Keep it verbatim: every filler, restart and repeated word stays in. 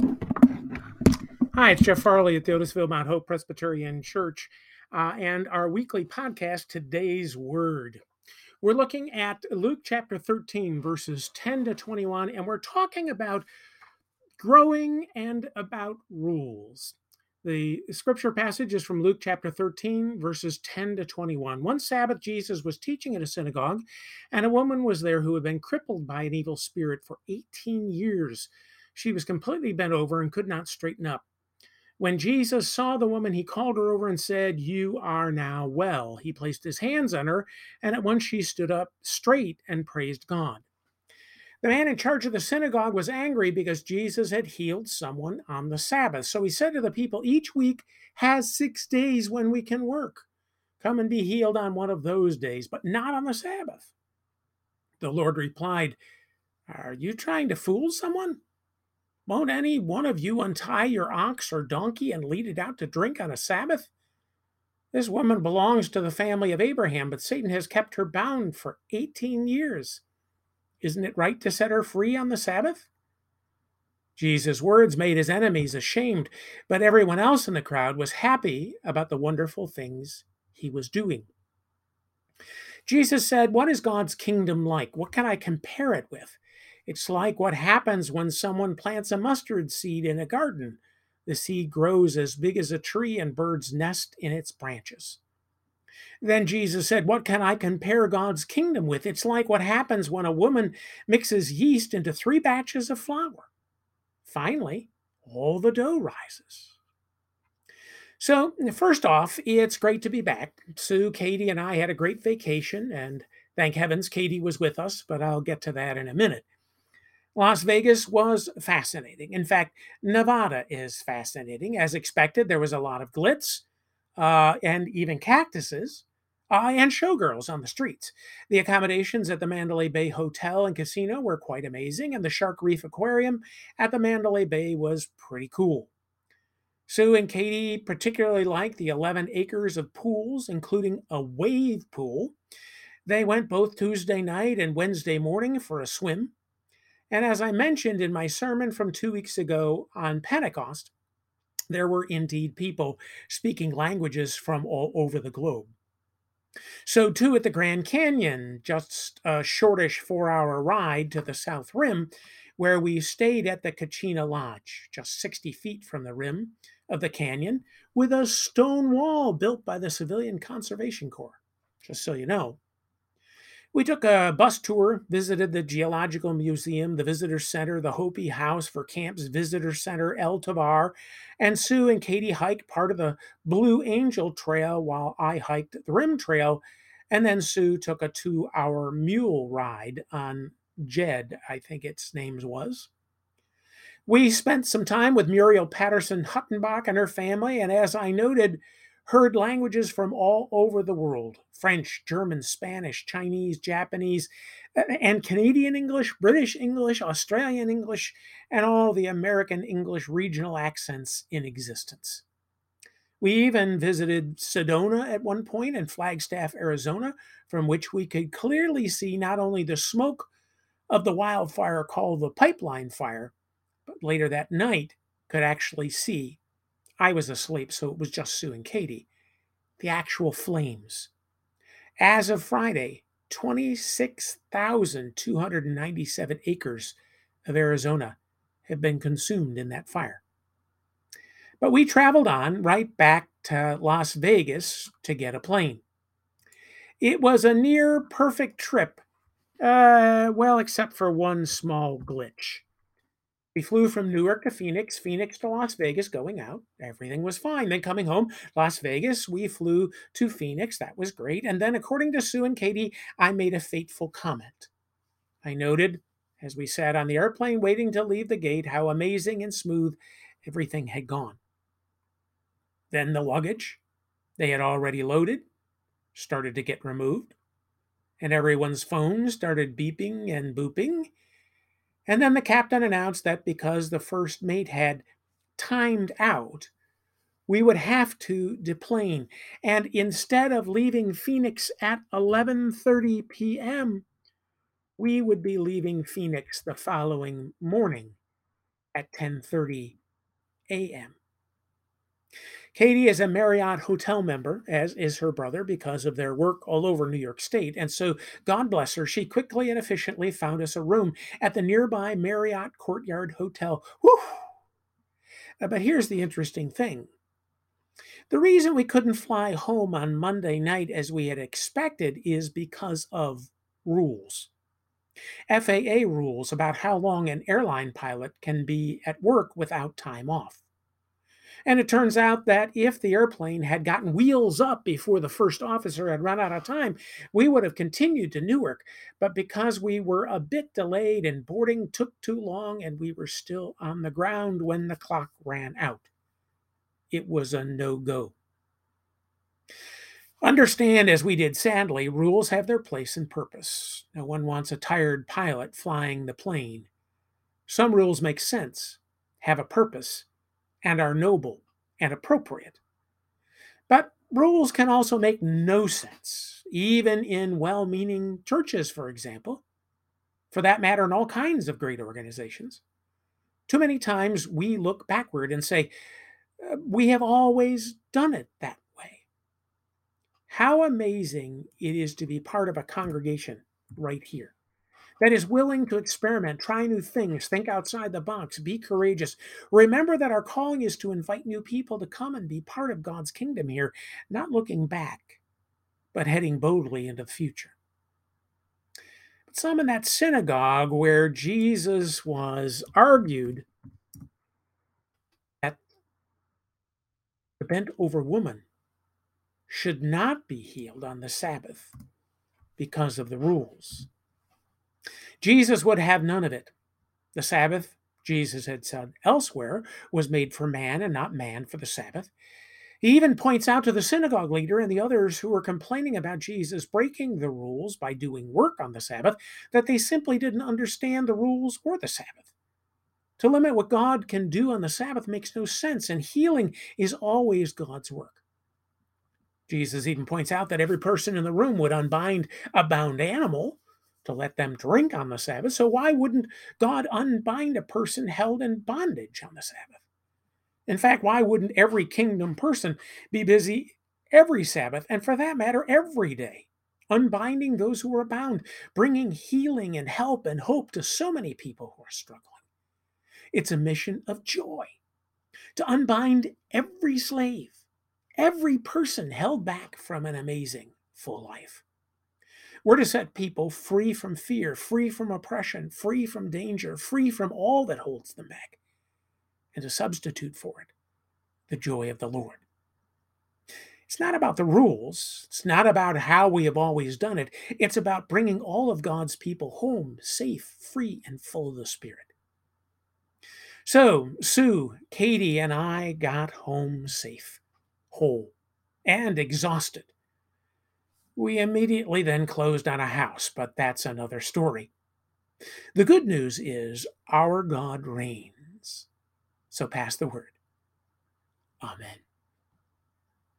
Hi, it's Jeff Farley at the Otisville Mount Hope Presbyterian Church uh, and our weekly podcast, Today's Word. We're looking at Luke chapter thirteen, verses ten to twenty-one, and we're talking about growing and about rules. The scripture passage is from Luke chapter thirteen, verses ten to twenty-one. One Sabbath, Jesus was teaching at a synagogue, and a woman was there who had been crippled by an evil spirit for eighteen years. She was completely bent over and could not straighten up. When Jesus saw the woman, he called her over and said, "You are now well." He placed his hands on her, and at once she stood up straight and praised God. The man in charge of the synagogue was angry because Jesus had healed someone on the Sabbath. So he said to the people, "Each week has six days when we can work. Come and be healed on one of those days, but not on the Sabbath." The Lord replied, "Are you trying to fool someone? Won't any one of you untie your ox or donkey and lead it out to drink on a Sabbath? This woman belongs to the family of Abraham, but Satan has kept her bound for eighteen years. Isn't it right to set her free on the Sabbath?" Jesus' words made his enemies ashamed, but everyone else in the crowd was happy about the wonderful things he was doing. Jesus said, "What is God's kingdom like? What can I compare it with? It's like what happens when someone plants a mustard seed in a garden. The seed grows as big as a tree and birds nest in its branches." Then Jesus said, "What can I compare God's kingdom with? It's like what happens when a woman mixes yeast into three batches of flour. Finally, all the dough rises." So, first off, it's great to be back. Sue, Katie, and I had a great vacation, and thank heavens Katie was with us, but I'll get to that in a minute. Las Vegas was fascinating. In fact, Nevada is fascinating. As expected, there was a lot of glitz uh, and even cactuses uh, and showgirls on the streets. The accommodations at the Mandalay Bay Hotel and Casino were quite amazing, and the Shark Reef Aquarium at the Mandalay Bay was pretty cool. Sue and Katie particularly liked the eleven acres of pools, including a wave pool. They went both Tuesday night and Wednesday morning for a swim. And as I mentioned in my sermon from two weeks ago on Pentecost, there were indeed people speaking languages from all over the globe. So, too, at the Grand Canyon, just a shortish four hour ride to the South Rim, where we stayed at the Kachina Lodge, just sixty feet from the rim of the canyon, with a stone wall built by the Civilian Conservation Corps, just so you know. We took a bus tour, visited the Geological Museum, the Visitor Center, the Hopi House for Camps Visitor Center, El Tavar, and Sue and Katie hiked part of the Blue Angel Trail while I hiked the Rim Trail, and then Sue took a two hour mule ride on Jed, I think its name was. We spent some time with Muriel Patterson Huttenbach and her family, and as I noted, heard languages from all over the world: French, German, Spanish, Chinese, Japanese, and Canadian English, British English, Australian English, and all the American English regional accents in existence. We even visited Sedona at one point in Flagstaff, Arizona, from which we could clearly see not only the smoke of the wildfire called the Pipeline Fire, but later that night could actually see — I was asleep, so it was just Sue and Katie — the actual flames. As of Friday, twenty-six thousand two hundred ninety-seven acres of Arizona have been consumed in that fire. But we traveled on right back to Las Vegas to get a plane. It was a near perfect trip, uh, well, except for one small glitch. We flew from Newark to Phoenix, Phoenix to Las Vegas going out. Everything was fine. Then coming home, Las Vegas, we flew to Phoenix. That was great. And then, according to Sue and Katie, I made a fateful comment. I noted, as we sat on the airplane waiting to leave the gate, how amazing and smooth everything had gone. Then the luggage they had already loaded started to get removed, and everyone's phone started beeping and booping. And then the captain announced that because the first mate had timed out, we would have to deplane. And instead of leaving Phoenix at eleven thirty p.m., we would be leaving Phoenix the following morning at ten thirty a m Katie is a Marriott hotel member, as is her brother, because of their work all over New York State. And so, God bless her, she quickly and efficiently found us a room at the nearby Marriott Courtyard Hotel. Whew! Uh, But here's the interesting thing. The reason we couldn't fly home on Monday night as we had expected is because of rules. F A A rules about how long an airline pilot can be at work without time off. And it turns out that if the airplane had gotten wheels up before the first officer had run out of time, we would have continued to Newark. But because we were a bit delayed and boarding took too long and we were still on the ground when the clock ran out, it was a no go. Understand, as we did sadly, rules have their place and purpose. No one wants a tired pilot flying the plane. Some rules make sense, have a purpose, and are noble and appropriate. But rules can also make no sense, even in well meaning churches, for example, for that matter, in all kinds of great organizations. Too many times we look backward and say, "Uh, we have always done it that way." How amazing it is to be part of a congregation right here that is willing to experiment, try new things, think outside the box, be courageous. Remember that our calling is to invite new people to come and be part of God's kingdom here, not looking back, but heading boldly into the future. But some in that synagogue where Jesus was argued that the bent over woman should not be healed on the Sabbath because of the rules. Jesus would have none of it. The Sabbath, Jesus had said elsewhere, was made for man and not man for the Sabbath. He even points out to the synagogue leader and the others who were complaining about Jesus breaking the rules by doing work on the Sabbath that they simply didn't understand the rules or the Sabbath. To limit what God can do on the Sabbath makes no sense, and healing is always God's work. Jesus even points out that every person in the room would unbind a bound animal to let them drink on the Sabbath. So why wouldn't God unbind a person held in bondage on the Sabbath? In fact, why wouldn't every kingdom person be busy every Sabbath, and for that matter, every day, unbinding those who are bound, bringing healing and help and hope to so many people who are struggling? It's a mission of joy to unbind every slave, every person held back from an amazing full life. We're to set people free from fear, free from oppression, free from danger, free from all that holds them back, and to substitute for it the joy of the Lord. It's not about the rules. It's not about how we have always done it. It's about bringing all of God's people home safe, free, and full of the Spirit. So, Sue, Katie, and I got home safe, whole, and exhausted. We immediately then closed on a house, but that's another story. The good news is our God reigns. So pass the word. Amen.